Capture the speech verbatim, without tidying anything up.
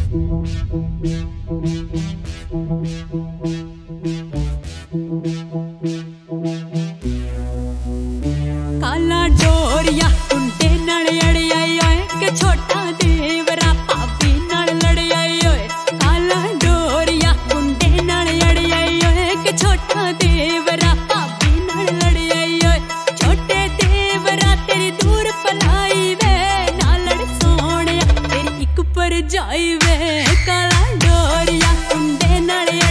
काला डोरिया कुंडे नाल अड़ी आई ओए के छोटा देवरा भाभी नाल लड़ी आई ओए। काला डोरिया कुंडे नाल अड़ी आई ओए के छोटा देवरा भाभी नाल लड़ी आई ओए। छोटे देवरा तेरी दूर पलाई वे ना लड़ सोनिया तेरी इक पर जाई वे। काला डोरिया कुंडे नाल